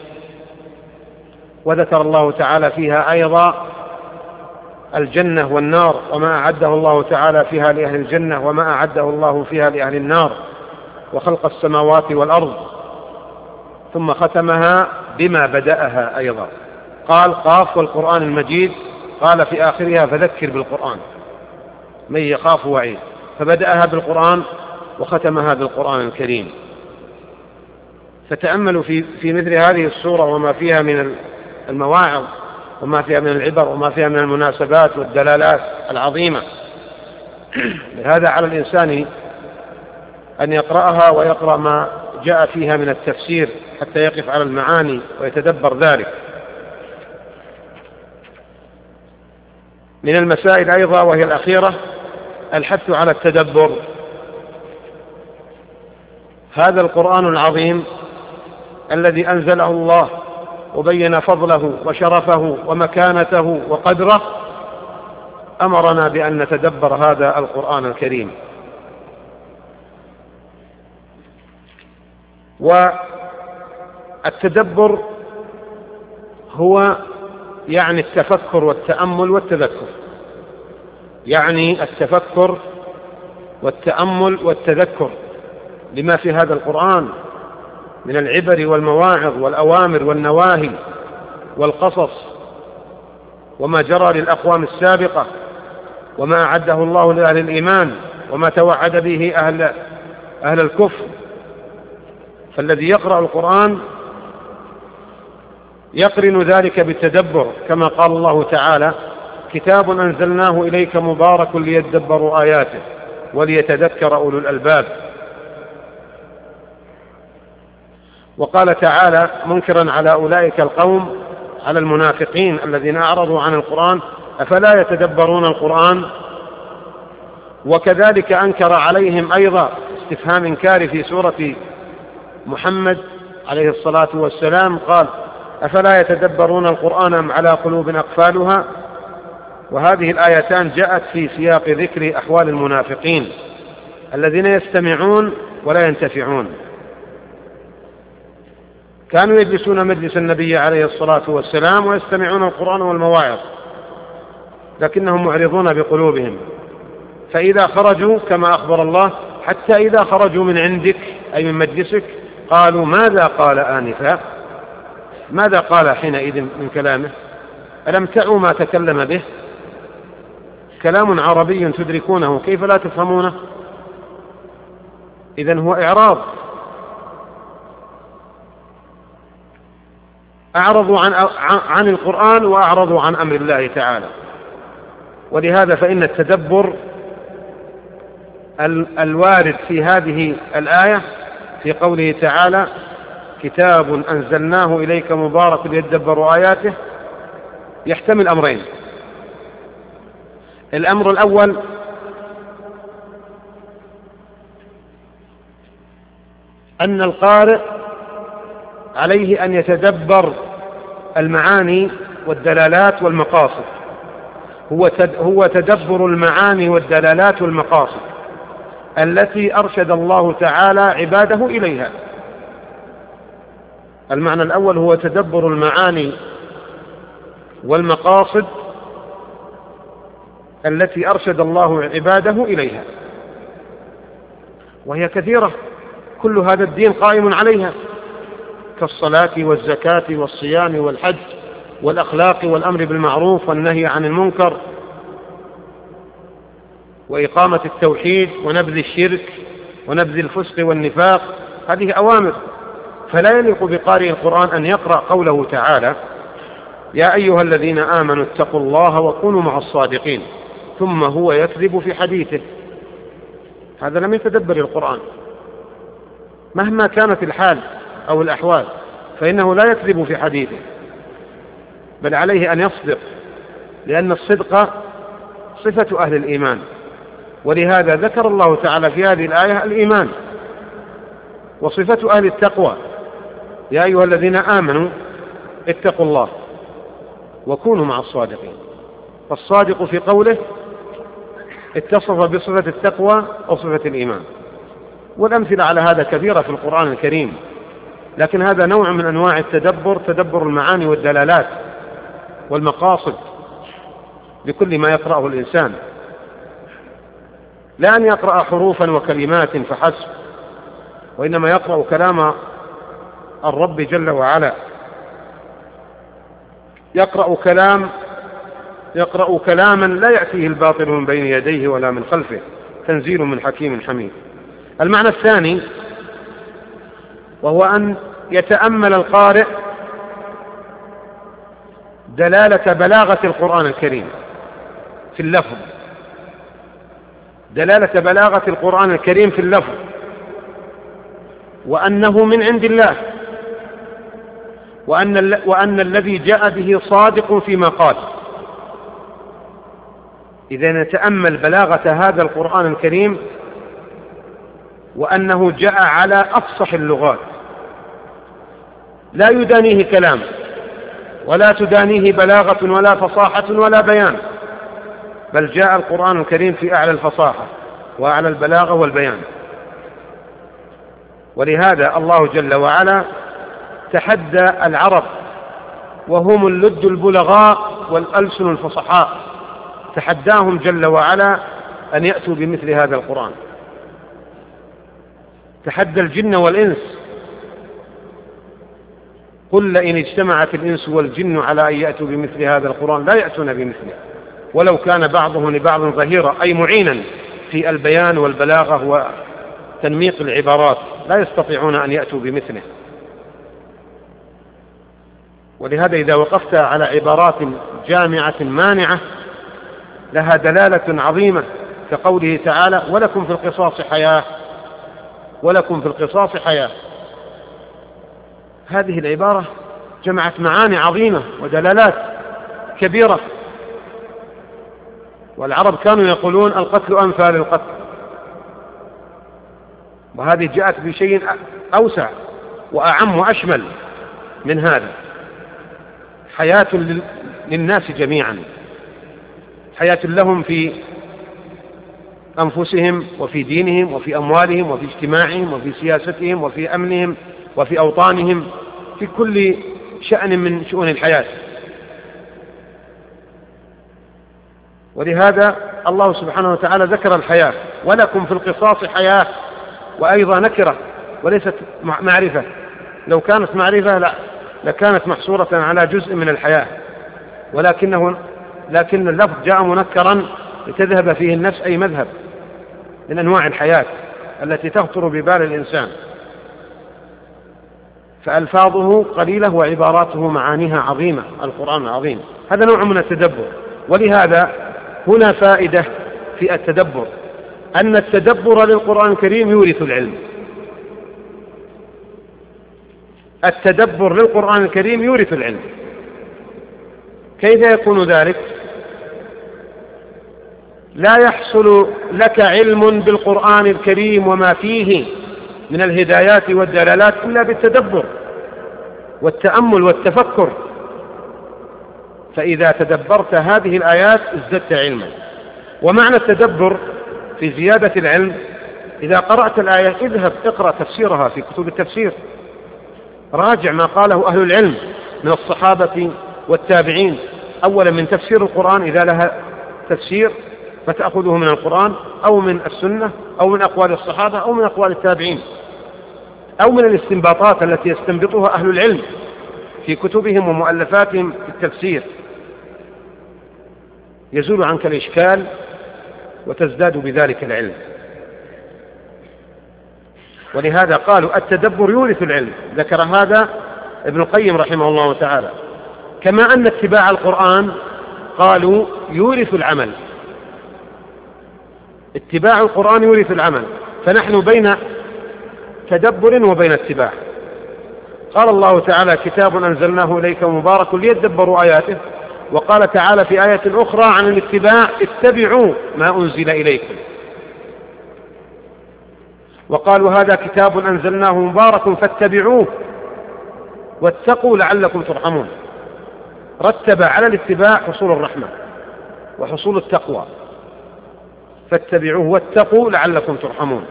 وذكر الله تعالى فيها أيضا الجنة والنار، وما أعده الله تعالى فيها لأهل الجنة، وما أعده الله فيها لأهل النار، وخلق السماوات والأرض. ثم ختمها بما بدأها أيضا، قال: قاف والقرآن المجيد، قال في آخرها: فذكر بالقرآن من يخاف وعيد. فبدأها بالقرآن وختمها بالقرآن الكريم. فتأملوا في مثل هذه السورة وما فيها من المواعظ، وما فيها من العبر، وما فيها من المناسبات والدلالات العظيمة. لهذا على الإنسان أن يقرأها ويقرأ ما جاء فيها من التفسير حتى يقف على المعاني ويتدبر ذلك. من المسائل أيضا وهي الأخيرة الحث على التدبر. هذا القرآن العظيم الذي أنزله الله وبين فضله وشرفه ومكانته وقدره، أمرنا بأن نتدبر هذا القرآن الكريم. والتدبر هو يعني التفكر والتأمل والتذكر، يعني التفكر والتأمل والتذكر لما في هذا القرآن من العبر والمواعظ والأوامر والنواهي والقصص، وما جرى للأقوام السابقة، وما أعده الله لأهل الإيمان، وما توعد به أهل الكفر. فالذي يقرأ القرآن يقرن ذلك بالتدبر، كما قال الله تعالى: كتاب أنزلناه إليك مبارك ليدبروا آياته وليتذكر أولو الألباب. وقال تعالى منكرا على أولئك القوم، على المنافقين الذين أعرضوا عن القرآن: أفلا يتدبرون القرآن؟ وكذلك أنكر عليهم أيضا استفهام إنكاري في سورة محمد عليه الصلاة والسلام، قال: أفلا يتدبرون القرآن أم على قلوب أقفالها؟ وهذه الآيتان جاءت في سياق ذكر أحوال المنافقين الذين يستمعون ولا ينتفعون. كانوا يجلسون مجلس النبي عليه الصلاة والسلام ويستمعون القرآن والمواعظ، لكنهم معرضون بقلوبهم. فإذا خرجوا كما أخبر الله: حتى إذا خرجوا من عندك أي من مجلسك قالوا ماذا قال آنفا، ماذا قال حينئذ من كلامه؟ ألم تعوا ما تكلم به؟ كلام عربي تدركونه، كيف لا تفهمونه؟ إذن هو إعراض أعرضوا عن القرآن وأعرضوا عن أمر الله تعالى. ولهذا فإن التدبر الوارد في هذه الآية في قوله تعالى كتاب أنزلناه إليك مبارك ليدبروا آياته يحتمل أمرين. الأمر الأول أن القارئ عليه أن يتدبر المعاني والدلالات والمقاصد، هو تدبر المعاني والدلالات والمقاصد التي أرشد الله تعالى عباده إليها. المعنى الأول هو تدبر المعاني والمقاصد التي أرشد الله عباده إليها، وهي كثيرة، كل هذا الدين قائم عليها، كالصلاة والزكاة والصيام والحج والأخلاق والأمر بالمعروف والنهي عن المنكر وإقامة التوحيد ونبذ الشرك ونبذ الفسق والنفاق. هذه أوامر، فلا يليق بقارئ القرآن أن يقرأ قوله تعالى يا أيها الذين آمنوا اتقوا الله وكونوا مع الصادقين ثم هو يكذب في حديثه. هذا لم يتدبر القرآن مهما كانت الحال أو الأحوال، فإنه لا يكذب في حديثه، بل عليه أن يصدق، لأن الصدق صفة أهل الإيمان. ولهذا ذكر الله تعالى في هذه الآية الإيمان، وصفة أهل التقوى يا أيها الذين آمنوا اتقوا الله وكونوا مع الصادقين. فالصادق في قوله اتصف بصفة التقوى وصفة الإيمان، والأمثلة على هذا كثيرة في القرآن الكريم، لكن هذا نوع من أنواع التدبر، تدبر المعاني والدلالات والمقاصد لكل ما يقرأه الإنسان، لا أن يقرأ حروفا وكلمات فحسب، وإنما يقرأ كلام الرب جل وعلا، يقرأ كلاما لا يأتيه الباطل من بين يديه ولا من خلفه، تنزيل من حكيم حميد. المعنى الثاني وهو أن يتأمل القارئ دلالة بلاغة القرآن الكريم في اللفظ، دلالة بلاغة القرآن الكريم في اللفظ، وأنه من عند الله، وأن الذي جاء به صادق فيما قال. إذا نتأمل بلاغة هذا القرآن الكريم وأنه جاء على أفصح اللغات، لا يدانيه كلام ولا تدانيه بلاغة ولا فصاحة ولا بيان، بل جاء القرآن الكريم في أعلى الفصاحة وأعلى البلاغة والبيان. ولهذا الله جل وعلا تحدى العرب وهم اللد البلغاء والألسن الفصحاء، تحداهم جل وعلا أن يأتوا بمثل هذا القرآن. تحدى الجن والإنس، قل لئن اجتمعت الإنس والجن على أن يأتوا بمثل هذا القرآن لا يأتون بمثله ولو كان بعضهم لبعض ظهيرا، أي معينا في البيان والبلاغة وتنميق العبارات، لا يستطيعون أن يأتوا بمثله. ولهذا إذا وقفت على عبارات جامعة مانعة لها دلالة عظيمة كقوله تعالى ولكم في القصاص حياة، ولكم في القصاص حياة، هذه العبارة جمعت معاني عظيمة ودلالات كبيرة. والعرب كانوا يقولون القتل أنفى للقتل، وهذه جاءت بشيء أوسع وأعم وأشمل من هذا، حياة للناس جميعا، حياة لهم في أنفسهم وفي دينهم وفي أموالهم وفي اجتماعهم وفي سياستهم وفي أمنهم وفي أوطانهم، في كل شأن من شؤون الحياة. ولهذا الله سبحانه وتعالى ذكر الحياة، ولكم في القصاص حياة، وأيضا نكرة وليست معرفة، لو كانت معرفة لكانت محصورة على جزء من الحياة، لكن اللفظ جاء منكرا لتذهب فيه النفس أي مذهب من أنواع الحياة التي تخطر ببال الإنسان. فألفاظه قليلة وعباراته معانيها عظيمة، القرآن عظيم. هذا نوع من التدبر. ولهذا هنا فائدة في التدبر، أن التدبر للقرآن الكريم يورث العلم. التدبر للقرآن الكريم يورث العلم. كيف يكون ذلك؟ لا يحصل لك علم بالقرآن الكريم وما فيه من الهدايات والدلالات إلا بالتدبر والتأمل والتفكر. فإذا تدبرت هذه الآيات ازددت علما. ومعنى التدبر في زيادة العلم، إذا قرأت الآية اذهب اقرأ تفسيرها في كتب التفسير، راجع ما قاله أهل العلم من الصحابة والتابعين، أولا من تفسير القرآن إذا لها تفسير فتأخذه من القرآن أو من السنة أو من أقوال الصحابة أو من أقوال التابعين أو من الاستنباطات التي يستنبطها أهل العلم في كتبهم ومؤلفاتهم في التفسير، يزول عنك الإشكال وتزداد بذلك العلم. ولهذا قالوا التدبر يورث العلم، ذكر هذا ابن القيم رحمه الله تعالى. كما أن اتباع القرآن قالوا يورث العمل، اتباع القرآن يورث العمل، فنحن بين تدبر وبين اتباع. قال الله تعالى كتاب أنزلناه إليك مبارك ليدبروا آياته، وقال تعالى في آية أخرى عن الاتباع اتبعوا ما أنزل إليكم، وقالوا هذا كتاب أنزلناه مبارك فاتبعوه واتقوا لعلكم ترحمون. رتب على الاتباع حصول الرحمة وحصول التقوى، فاتبعوه واتقوا لعلكم ترحمون.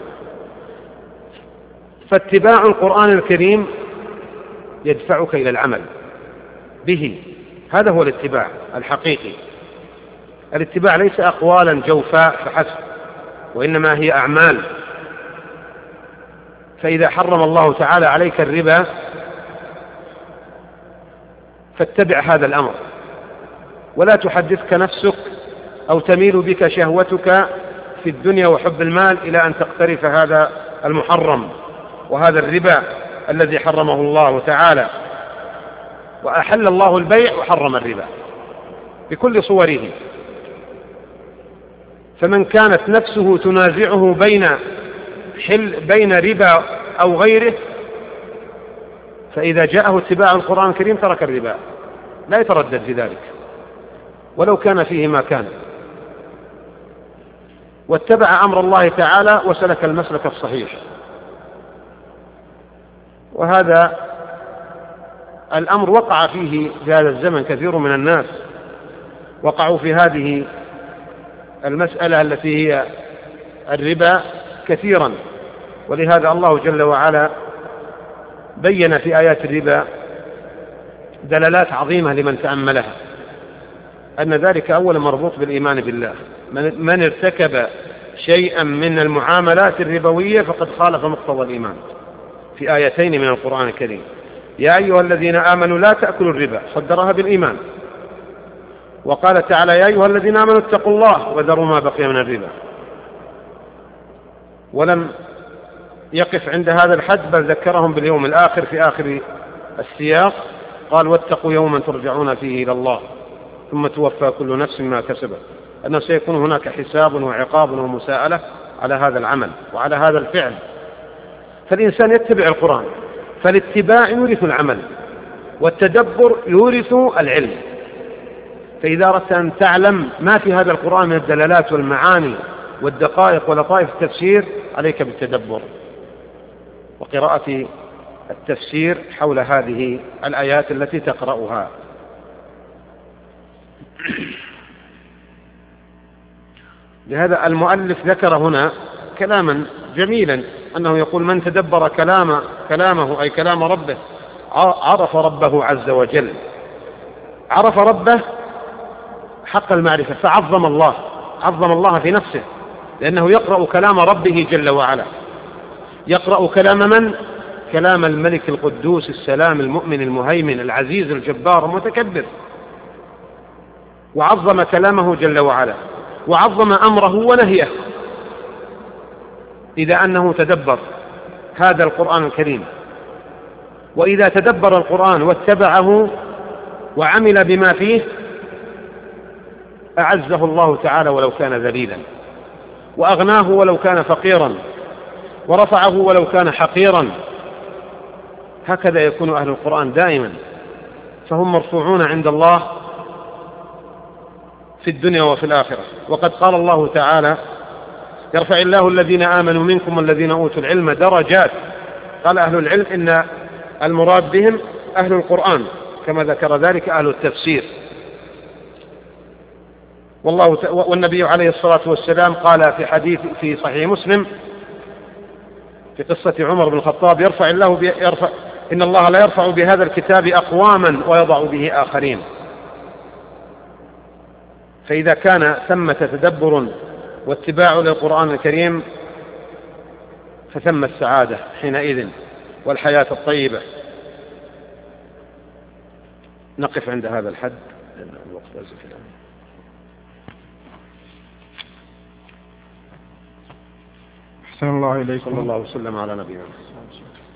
فاتباع القرآن الكريم يدفعك إلى العمل به، هذا هو الاتباع الحقيقي. الاتباع ليس أقوالا جوفاء فحسب، وإنما هي أعمال. فإذا حرم الله تعالى عليك الربا فاتبع هذا الأمر، ولا تحدثك نفسك أو تميل بك شهوتك في الدنيا وحب المال إلى أن تقترف هذا المحرم وهذا الربا الذي حرمه الله تعالى. وأحل الله البيع وحرم الربا بكل صوره. فمن كانت نفسه تنازعه بين ربا أو غيره، فإذا جاءه اتباع القرآن الكريم ترك الربا، لا يتردد في ذلك ولو كان فيه ما كان، واتبع أمر الله تعالى وسلك المسلك الصحيح. وهذا الأمر وقع فيه في هذا الزمن كثير من الناس، وقعوا في هذه المسألة التي هي الربا كثيرا. ولهذا الله جل وعلا بين في آيات الربا دلالات عظيمة لمن تأملها، أن ذلك أولا مربوط بالإيمان بالله. من ارتكب شيئا من المعاملات الربوية فقد خالف مقتضى الإيمان في آيتين من القرآن الكريم. يا أيها الذين آمنوا لا تأكلوا الربا، صدرها بالإيمان. وقال تعالى يا أيها الذين آمنوا اتقوا الله وذروا ما بقي من الربا. ولم يقف عند هذا الحد، بل ذكرهم باليوم الآخر في آخر السياق، قال واتقوا يوما ترجعون فيه إلى الله ثم توفى كل نفس ما كسبت، أنه سيكون هناك حساب وعقاب ومساءلة على هذا العمل وعلى هذا الفعل. فالإنسان يتبع القرآن، فالاتباع يورث العمل والتدبر يورث العلم. فإذا أردت أن تعلم ما في هذا القرآن من الدلالات والمعاني والدقائق ولطائف التفسير عليك بالتدبر وقراءة التفسير حول هذه الآيات التي تقرأها. لهذا المؤلف ذكر هنا كلاما جميلا، أنه يقول من تدبر كلامه أي كلام ربه عرف ربه عز وجل، عرف ربه حق المعرفة، فعظم الله، عظم الله في نفسه، لأنه يقرأ كلام ربه جل وعلا. يقرأ كلام من؟ كلام الملك القدوس السلام المؤمن المهيمن العزيز الجبار المتكبر، وعظم كلامه جل وعلا، وعظم أمره ونهيه، إذا أنه تدبر هذا القرآن الكريم. وإذا تدبر القرآن واتبعه وعمل بما فيه أعزه الله تعالى ولو كان ذليلا، وأغناه ولو كان فقيرا، ورفعه ولو كان حقيرا. هكذا يكون أهل القرآن دائما، فهم مرفوعون عند الله في الدنيا وفي الآخرة. وقد قال الله تعالى: يرفع الله الذين آمنوا منكم والذين أوتوا العلم درجات. قال أهل العلم إن المراد بهم أهل القرآن، كما ذكر ذلك أهل التفسير. والنبي عليه الصلاة والسلام قال في حديث في صحيح مسلم في قصة عمر بن الخطاب: إن الله لا يرفع بهذا الكتاب أقواما ويضع به آخرين. فإذا كان ثمة تدبر واتباع للقرآن الكريم فثم السعادة حينئذ والحياة الطيبة. نقف عند هذا الحد لأن الوقت أزف الآن. أحسن الله إليكم. صلى الله وسلم على نبينا محمد.